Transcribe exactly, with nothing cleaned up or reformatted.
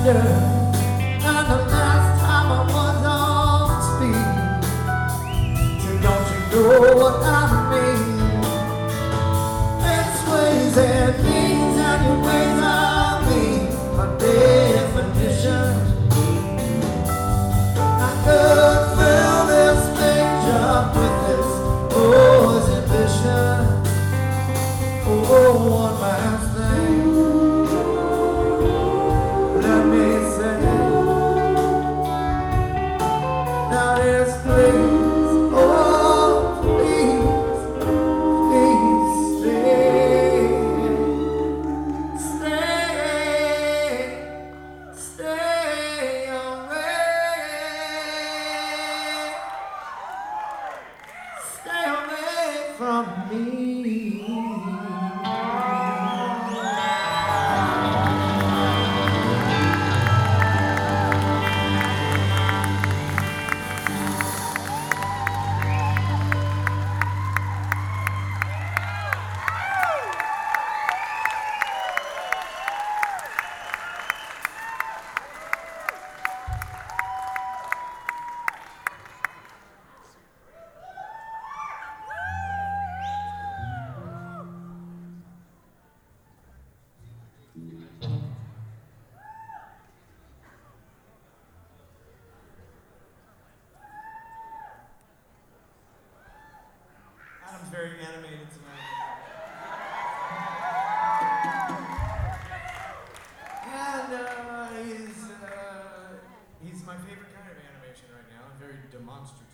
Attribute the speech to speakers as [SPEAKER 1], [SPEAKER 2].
[SPEAKER 1] And the last time I was on speed, so don't you know what I mean? It's ways and means and your ways of me, my definition. I could fill this page up with this boy's ambition. Oh, one last thing. Let me say, now there's please, oh please, please stay, stay, stay away, stay away from me.
[SPEAKER 2] Adam's very animated tonight. And uh, he's, uh, he's my favorite kind of animation right now, very demonstrative.